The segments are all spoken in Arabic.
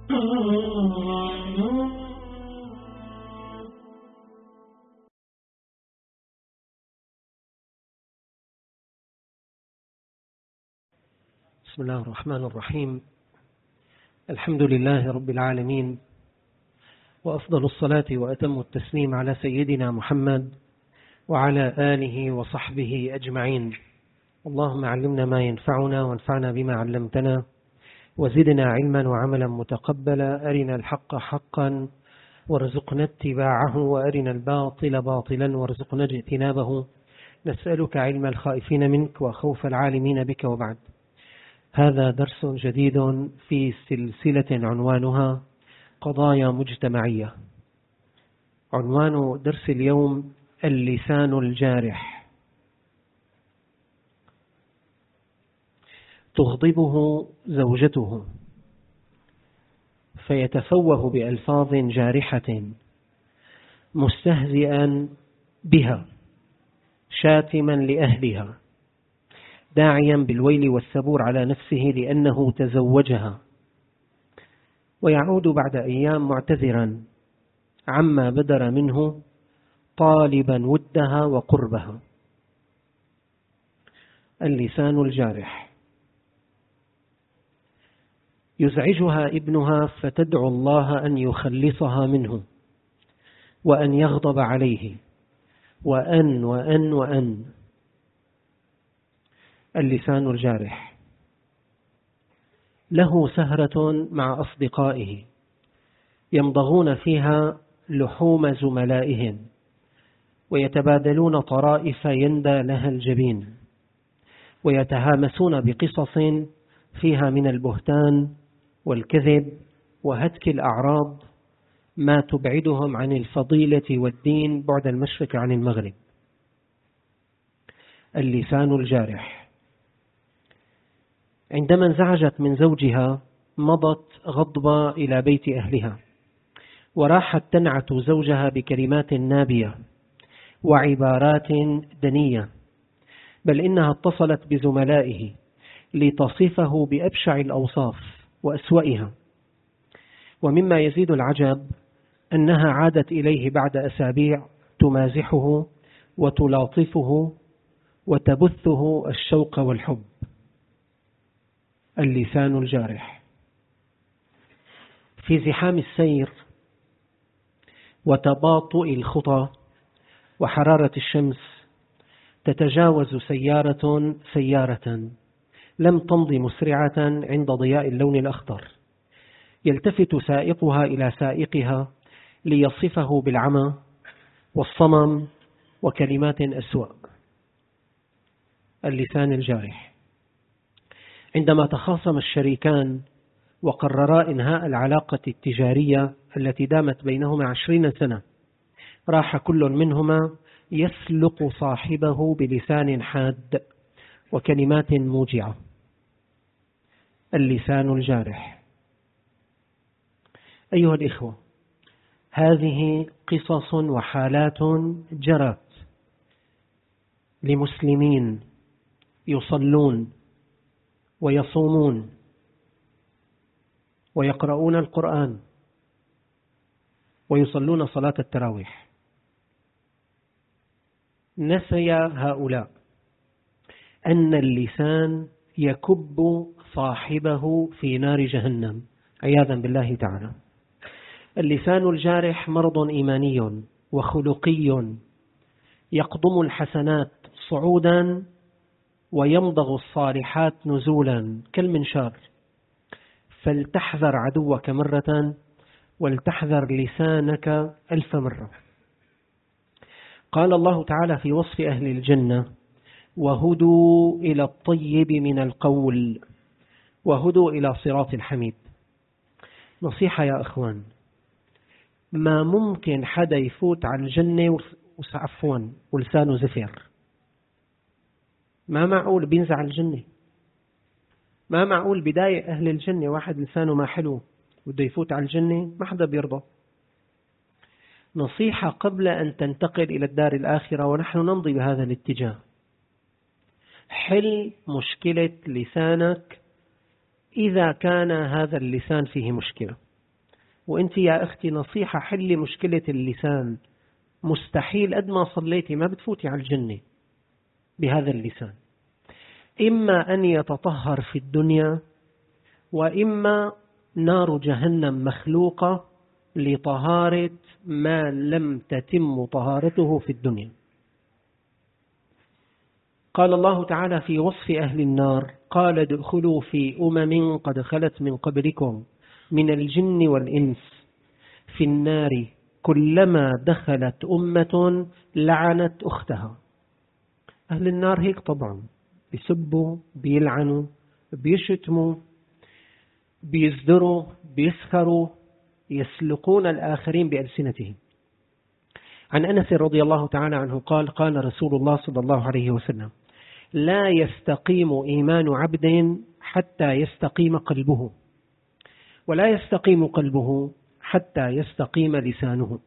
بسم الله الرحمن الرحيم. الحمد لله رب العالمين، وأفضل الصلاة وأتم التسليم على سيدنا محمد وعلى آله وصحبه أجمعين. اللهم علمنا ما ينفعنا وانفعنا بما علمتنا وزدنا علما وعملا متقبلا. أرنا الحق حقا وارزقنا اتباعه، وأرنا الباطل باطلا وارزقنا اجتنابه. نسألك علم الخائفين منك وخوف العالمين بك، وبعد. هذا درس جديد في سلسلة عنوانها قضايا مجتمعية. عنوان درس اليوم اللسان الجارح. تغضبه زوجته فيتفوه بألفاظ جارحة مستهزئا بها، شاتما لأهلها، داعيا بالويل والثبور على نفسه لأنه تزوجها، ويعود بعد أيام معتذرا عما بدر منه، طالبا ودها وقربها. اللسان الجارح. يزعجها ابنها فتدعو الله أن يخلصها منه وأن يغضب عليه، وأن. اللسان الجارح. له سهرة مع أصدقائه يمضغون فيها لحوم زملائهم ويتبادلون طرائف يندى لها الجبين، ويتهامسون بقصص فيها من البهتان والكذب وهتك الأعراض ما تبعدهم عن الفضيلة والدين بعد المشرق عن المغرب. اللسان الجارح. عندما انزعجت من زوجها مضت غضبة إلى بيت أهلها، وراحت تنعت زوجها بكلمات نابية وعبارات دنية، بل إنها اتصلت بزملائه لتصفه بأبشع الأوصاف وأسوأها. ومما يزيد العجب أنها عادت إليه بعد أسابيع تمازحه وتلاطفه وتبثه الشوق والحب. اللسان الجارح. في زحام السير وتباطؤ الخطى وحرارة الشمس تتجاوز سيارة لم تمض مسرعة عند ضياء اللون الأخضر. يلتفت سائقها إلى سائقها ليصفه بالعمى والصمم وكلمات أسوأ. اللسان الجارح. عندما تخاصم الشريكان وقررا إنهاء العلاقة التجارية التي دامت بينهما 20 سنة، راح كل منهما يسلق صاحبه بلسان حاد وكلمات موجعة. اللسان الجارح. أيها الإخوة، هذه قصص وحالات جرت لمسلمين يصلون ويصومون ويقرؤون القرآن ويصلون صلاة التراويح. نسي هؤلاء أن اللسان يكب صاحبه في نار جهنم عياذا بالله تعالى. اللسان الجارح مرض إيماني وخلقي يقضم الحسنات صعودا ويمضغ الصالحات نزولا كالمنشار. فلتحذر عدوك مرة ولتحذر لسانك 1000 مرة. قال الله تعالى في وصف أهل الجنة: وهدوا إلى الطيب من القول وهدوا إلى صراط الحميد. نصيحة يا أخوان، ما ممكن حدا يفوت على الجنة ولسانه زفر. ما معقول بينزع الجنة. ما معقول بداية أهل الجنة واحد لسانه ما حلو بده يفوت على الجنة، ما حدا بيرضى. نصيحة قبل أن تنتقل إلى الدار الآخرة، ونحن نمضي بهذا الاتجاه: حل مشكلة لسانك إذا كان هذا اللسان فيه مشكلة. وانت يا أختي نصيحة، حلي مشكلة اللسان. مستحيل قد ما صليتي ما بتفوتي على الجنة بهذا اللسان. إما أن يتطهر في الدنيا، وإما نار جهنم مخلوقة لطهارة ما لم تتم طهارته في الدنيا. قال الله تعالى في وصف أهل النار: قال ادخلوا في أمم قد خلت من قبلكم من الجن والإنس في النار كلما دخلت أمة لعنت أختها. أهل النار هيك طبعا، بيسبوا، بيلعنوا، بيشتموا، بيزدروا، بيسخروا، يسلقون الآخرين بألسنتهم. عن أنس رضي الله تعالى عنه قال: قال رسول الله صلى الله عليه وسلم: لا يستقيم إيمان عبد حتى يستقيم قلبه، ولا يستقيم قلبه حتى يستقيم لسانه.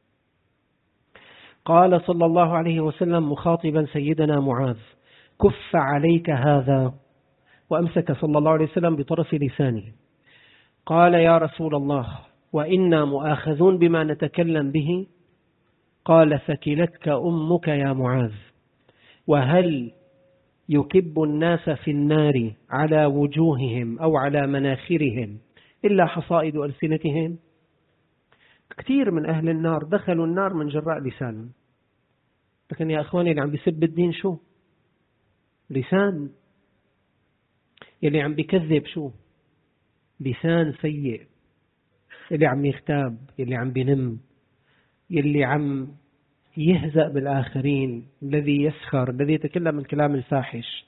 قال صلى الله عليه وسلم مخاطبا سيدنا معاذ: كف عليك هذا، وأمسك صلى الله عليه وسلم بطرف لسانه. قال: يا رسول الله، وإنا مؤاخذون بما نتكلم به. قال: ثكلتك أمك يا معاذ، وهل يكب الناس في النار على وجوههم أو على مناخرهم إلا حصائد ألسنتهم؟ كثير من أهل النار دخلوا النار من جراء لسانهم. لكن يا أخواني، اللي عم بيسب الدين شو؟ لسان. يلي عم بيكذب شو؟ لسان سيء. يلي عم يغتاب، يلي عم بينم، يلي عم يهزأ بالآخرين، الذي يسخر، الذي يتكلم الكلام الفاحش.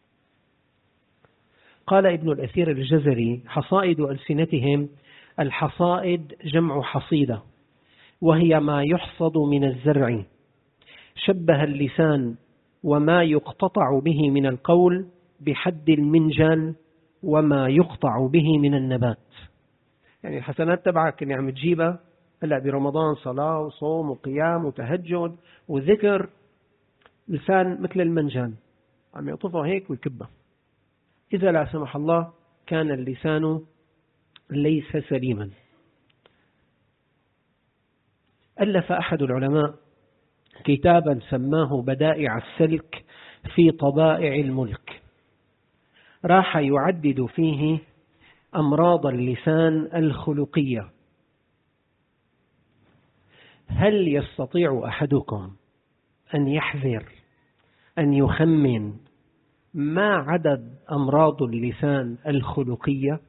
قال ابن الأثير الجزري: حصائد ألسنتهم، الحصائد جمع حصيدة، وهي ما يحصد من الزرع. شبه اللسان وما يقتطع به من القول بحد المنجل وما يقطع به من النبات. يعني الحسنات تبعك اللي عم تجيبها هلا برمضان، صلاة وصوم وقيام وتهجد وذكر، لسان مثل المنجل عم يقطفه هيك ويكبه. إذا لا سمح الله كان اللسان ليس سليما. ألف أحد العلماء كتابا سماه بدائع السلك في طبائع الملك، راح يعدد فيه أمراض اللسان الخلقية. هل يستطيع أحدكم أن يحذر، أن يخمن ما عدد أمراض اللسان الخلقية؟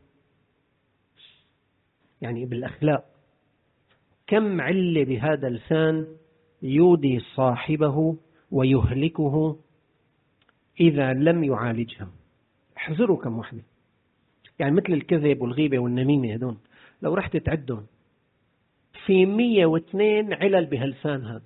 يعني بالأخلاق كم علة بهذا اللسان يودي صاحبه ويهلكه إذا لم يعالجها؟ احذروا كم وحدة. يعني مثل الكذب والغيبة والنميمة، هدون لو رحت تعدهم في 102 علل بهاللسان هذا.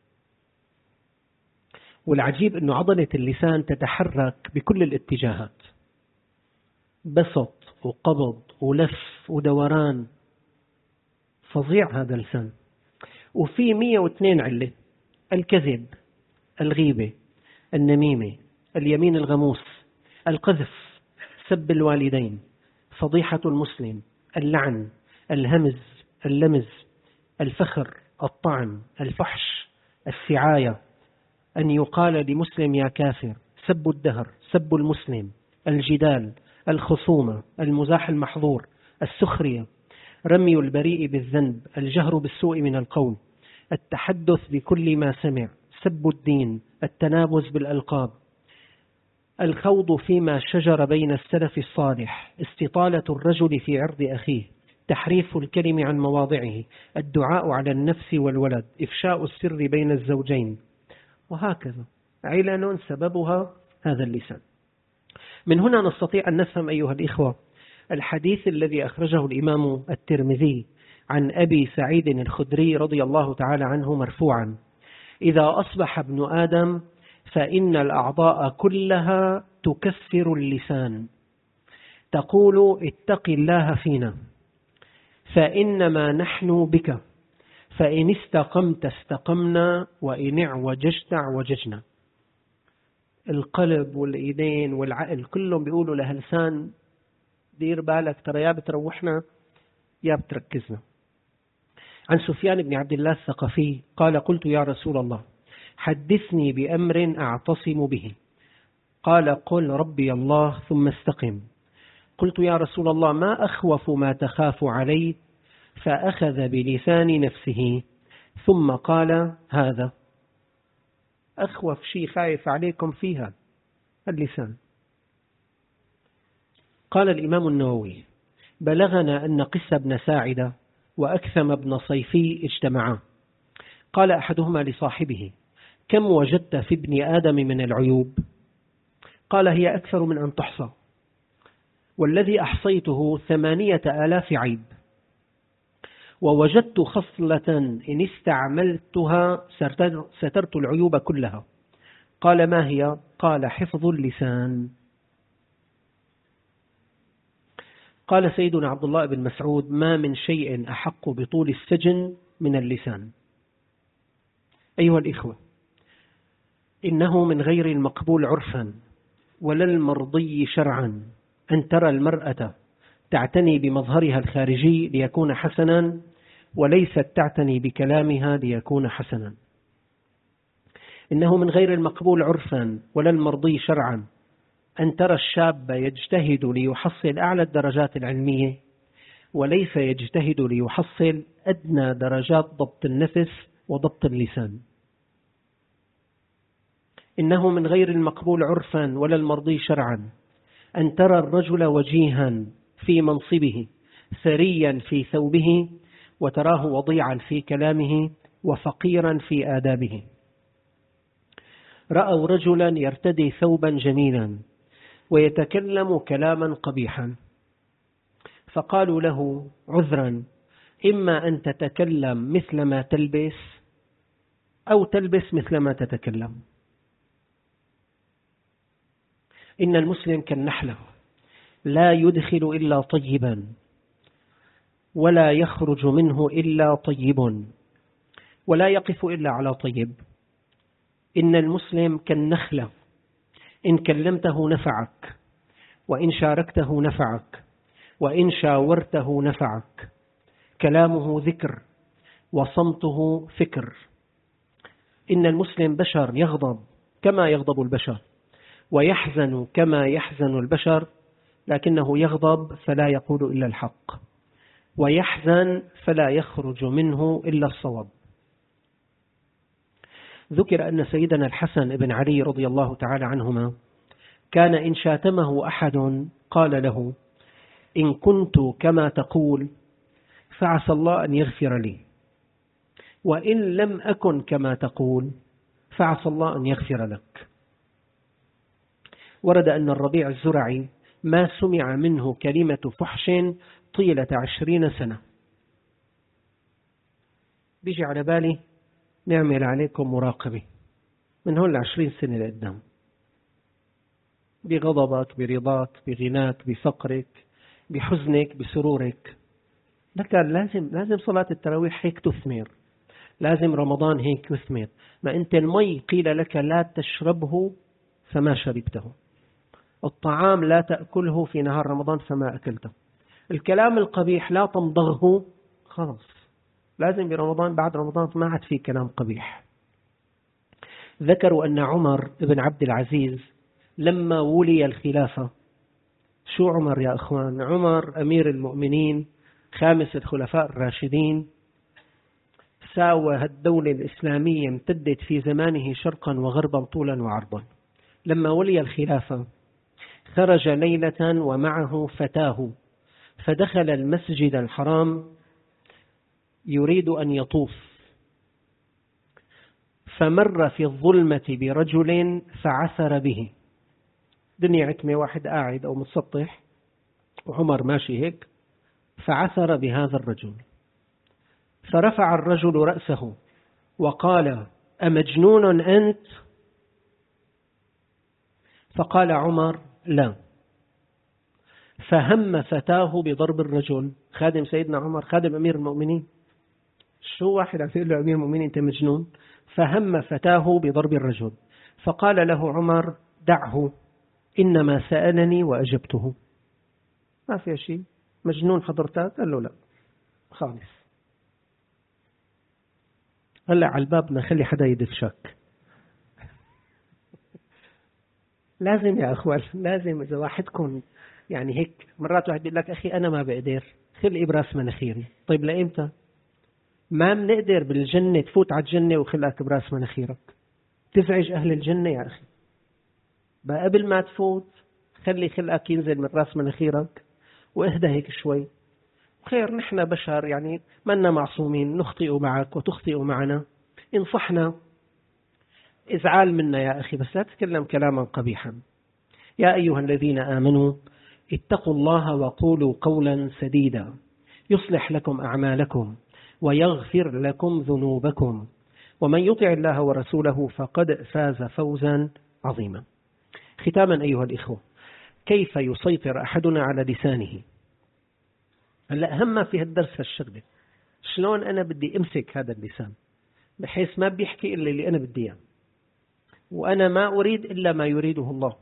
والعجيب أنه عضلة اللسان تتحرك بكل الاتجاهات، بسط وقبض ولف ودوران، فظيع هذا اللسان. وفي 102 علة: الكذب، الغيبة، النميمة، اليمين الغموس، القذف، سب الوالدين، فضيحة المسلم، اللعن، الهمز، اللمز، الفخر، الطعن، الفحش، السعاية، أن يقال لمسلم يا كافر، سب الدهر، سب المسلم، الجدال، الخصومة، المزاح المحظور، السخرية، رمي البريء بالذنب، الجهر بالسوء من القول، التحدث بكل ما سمع، سب الدين، التنابز بالألقاب، الخوض فيما شجر بين السلف الصالح، استطالة الرجل في عرض أخيه، تحريف الكلم عن مواضعه، الدعاء على النفس والولد، إفشاء السر بين الزوجين، وهكذا علل سببها هذا اللسان. من هنا نستطيع أن نفهم أيها الإخوة الحديث الذي أخرجه الإمام الترمذي عن أبي سعيد الخدري رضي الله تعالى عنه مرفوعا: إذا أصبح ابن آدم فإن الأعضاء كلها تكفر اللسان، تقول اتق الله فينا فإنما نحن بك، فإن استقمت استقمنا وإن اعوججت اعوججنا. القلب والإيدين والعقل كلهم بيقولوا لهاللسان دير بالك، ترى يا بتروحنا يا بتركزنا. عن سفيان بن عبد الله الثقفي قال قلت يا رسول الله حدثني بأمر أعتصم به. قال قل ربي الله ثم استقم. قلت يا رسول الله ما أخوف ما تخاف عليه؟ فأخذ بلسان نفسه ثم قال هذا أخوف شيء خايف عليكم فيها اللسان. قال الإمام النووي بلغنا أن قس بن ساعدة وأكثم بن صيفي اجتمعا. قال أحدهما لصاحبه كم وجدت في ابن آدم من العيوب؟ قال هي أكثر من أن تحصى، والذي أحصيته 8,000 عيب، ووجدت خصلة إن استعملتها سترت العيوب كلها. قال ما هي؟ قال حفظ اللسان. قال سيدنا عبد الله بن مسعود ما من شيء أحق بطول السجن من اللسان. أيها الإخوة، إنه من غير المقبول عرفا ولا المرضي شرعا أن ترى المرأة تعتني بمظهرها الخارجي ليكون حسنا وليست تعتني بكلامها ليكون حسنا. إنه من غير المقبول عرفا ولا المرضي شرعا أن ترى الشاب يجتهد ليحصل أعلى الدرجات العلمية وليس يجتهد ليحصل أدنى درجات ضبط النفس وضبط اللسان. إنه من غير المقبول عرفا ولا المرضي شرعا أن ترى الرجل وجيها في منصبه ثريا في ثوبه وتراه وضيعا في كلامه وفقيرا في آدابه. رأوا رجلا يرتدي ثوبا جميلا ويتكلم كلاما قبيحا، فقالوا له عذرا إما أن تتكلم مثل ما تلبس أو تلبس مثل ما تتكلم. إن المسلم كالنحلة لا يدخل إلا طيبا ولا يخرج منه إلا طيب ولا يقف إلا على طيب. إن المسلم كالنخلة إن كلمته نفعك وإن شاركته نفعك وإن شاورته نفعك. كلامه ذكر وصمته فكر. إن المسلم بشر يغضب كما يغضب البشر ويحزن كما يحزن البشر، لكنه يغضب فلا يقول إلا الحق ويحزن فلا يخرج منه إلا الصواب. ذكر أن سيدنا الحسن بن علي رضي الله تعالى عنهما كان إن شاتمه أحد قال له إن كنت كما تقول فعسى الله أن يغفر لي، وإن لم أكن كما تقول فعسى الله أن يغفر لك. ورد أن الربيع الزرعي ما سمع منه كلمة فحش طيلة 20 سنة. بيجي على بالي نعمل عليكم مراقبة من هون 20 سنة لقدام، بغضبك برضاك بغناك بفقرك بحزنك بسرورك. لكن لازم صلاة التراويح هيك تثمر، لازم رمضان هيك يثمر. ما أنت المي قيل لك لا تشربه فما شربته، الطعام لا تأكله في نهار رمضان فما أكلته، الكلام القبيح لا تمضغه، خلاص لازم برمضان بعد رمضان ما عاد في كلام قبيح. ذكروا أن عمر بن عبد العزيز لما ولي الخلافة، شو عمر يا أخوان؟ عمر أمير المؤمنين خامس الخلفاء الراشدين، ساوى الدولة الإسلامية امتدت في زمانه شرقا وغربا طولا وعرضا. لما ولي الخلافة خرج ليلة ومعه فتاه فدخل المسجد الحرام يريد أن يطوف، فمر في الظلمة برجل فعثر به. دنيا عتمة، واحد قاعد أو متسطح وعمر ماشي هيك، فعثر بهذا الرجل، فرفع الرجل رأسه وقال أمجنون أنت؟ فقال عمر لا. فهم فتاه بضرب الرجل، خادم سيدنا عمر خادم أمير المؤمنين، شو واحد يقول له أمير المؤمنين أنت مجنون؟ فهم فتاه بضرب الرجل، فقال له عمر دعه إنما سألني وأجبته، ما في شيء، مجنون حضرتك؟ قال له لا خالص. هلأ على الباب ما خلي حدا يدف شك. لازم يا أخوان، لازم. إذا واحدكم يعني هيك مرات واحد بيقول لك أخي أنا ما بقدر، خلي إبراس مناخيري. طيب لإمتى؟ ما بنقدر بالجنة تفوت على الجنة وخلقك إبراس مناخيرك، تزعج أهل الجنة يا أخي. بقى قبل ما تفوت خلي خلقك ينزل من راس مناخيرك واهدى هيك شوي. خير، نحن بشر يعني منا معصومين، نخطئ معك وتخطئ معنا، انصحنا، ازعال منا يا أخي، بس لا تتكلم كلاما قبيحا. يا أيها الذين آمنوا اتقوا الله وقولوا قولا سديدا يصلح لكم أعمالكم ويغفر لكم ذنوبكم ومن يطع الله ورسوله فقد فاز فوزا عظيما. ختاما أيها الإخوة، كيف يسيطر أحدنا على لسانه؟ هلا أهم ما في هالدرس هالشغلة، شلون أنا بدي أمسك هذا اللسان بحيث ما بيحكي إلا اللي أنا بدي إياه، وأنا ما أريد إلا ما يريده الله.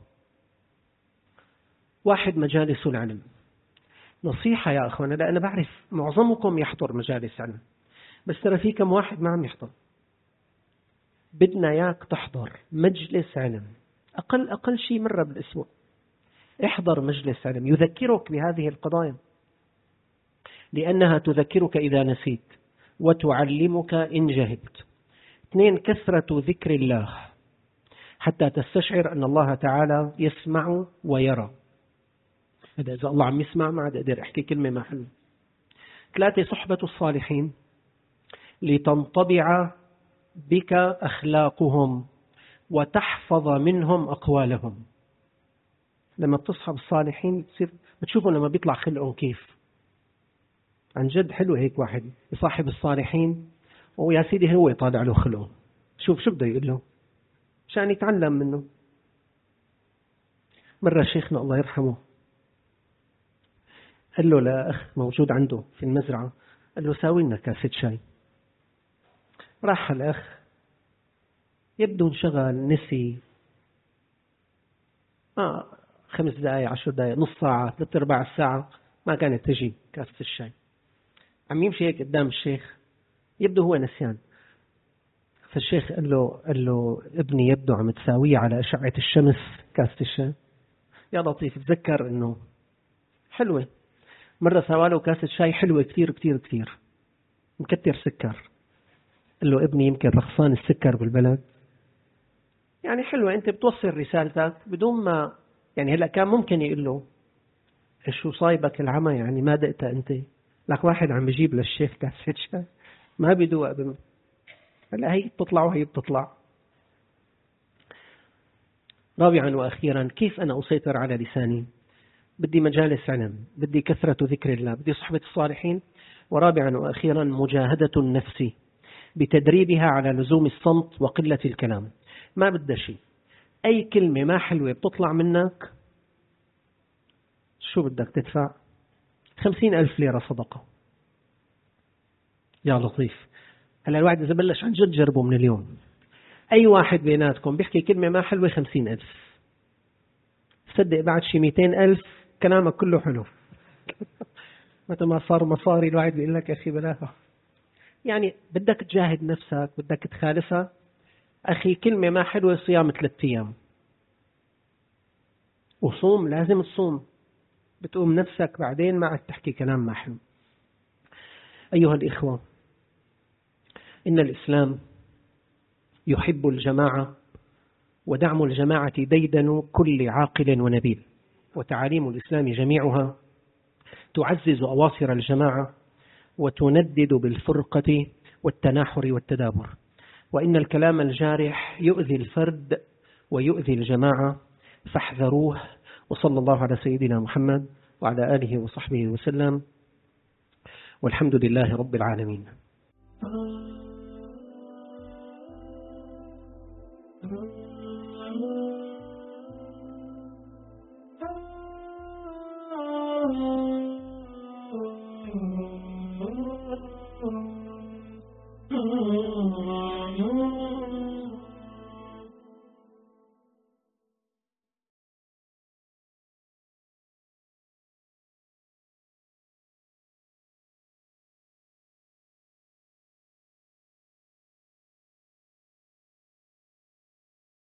واحد، مجالس العلم. نصيحة يا أخوانا، لا أنا بعرف معظمكم يحضر مجالس علم، بس ترى في كم واحد ما عم يحضر. بدنا إياك تحضر مجلس علم أقل شيء مرة بالأسبوع. احضر مجلس علم يذكرك بهذه القضايا، لأنها تذكرك إذا نسيت وتعلمك إن جهلت. 2، كثرة ذكر الله حتى تستشعر أن الله تعالى يسمع ويرى. هذا إذا الله عم يسمع ما عاد أقدر أحكي كلمة ما حلوة. 3، صحبة الصالحين لتنطبع بك أخلاقهم وتحفظ منهم أقوالهم. لما بتصحب الصالحين بتشوفوا لما بيطلع خلقهم كيف. عن جد حلو هيك واحد يصاحب الصالحين ويا سيدي هو يطالع له خلقه، شوف شو بده يقول له عشان يتعلم منه. مرة شيخنا الله يرحمه قال له لأخ موجود عنده في المزرعة، قال له ساوي لنا كاسة شاي. راح الأخ يبدو انشغل، نسي 5 دقائق 10 دقائق نص ساعة 3/4 الساعة ما كانت تجي كاسة الشاي. عم يمشي هيك قدام الشيخ، يبدو هو نسيان. فالشيخ قال له ابني يبدو عم تساويه على أشعة الشمس كاسة الشاي. يا لطيف، تذكر انه حلوة. مرة سواله كاسة شاي حلوة كثير كثير كثير مكتر سكر. قال له ابني يمكن رخصان السكر بالبلد. يعني حلوة، انت بتوصل رسالتك بدون ما يعني. هلأ كان ممكن يقول له شو صايبك العمى، يعني ما دقت انت. لك واحد عم بيجيب للشيخ كاسة شاي ما بيدوق هلأ هي بتطلع وهي بتطلع. 4 وأخيرا، كيف أنا أسيطر على لساني؟ بدي مجالس علم، بدي كثرة ذكر الله، بدي صحبة الصالحين. 4 وأخيرا، مجاهدة النفس بتدريبها على لزوم الصمت وقلة الكلام. ما بدها شيء، أي كلمة ما حلوة بتطلع منك شو بدك تدفع؟ 50,000 ليرة صدقة. يا لطيف. هلا الواحد إذا بلش عن جد جربه من اليوم، أي واحد بيناتكم بيحكي كلمة ما حلوة 50,000. صدق بعد شي 200,000 كلامك كله حلو. متى ما صار مصاري الواحد بيقول لك يا أخي بلاها. يعني بدك تجاهد نفسك، بدك تخالفها. أخي كلمة ما حلوة صيام 3 أيام، وصوم، لازم تصوم. بتقوم نفسك بعدين ما عاد تحكي كلام ما حلو. أيها الإخوة، إن الإسلام يحب الجماعة، ودعم الجماعة ديدن كل عاقل ونبيل. وتعاليم الإسلام جميعها تعزز أواصر الجماعة وتندد بالفرقة والتناحر والتدابر. وإن الكلام الجارح يؤذي الفرد ويؤذي الجماعة، فاحذروه. وصلى الله على سيدنا محمد وعلى آله وصحبه وسلم، والحمد لله رب العالمين.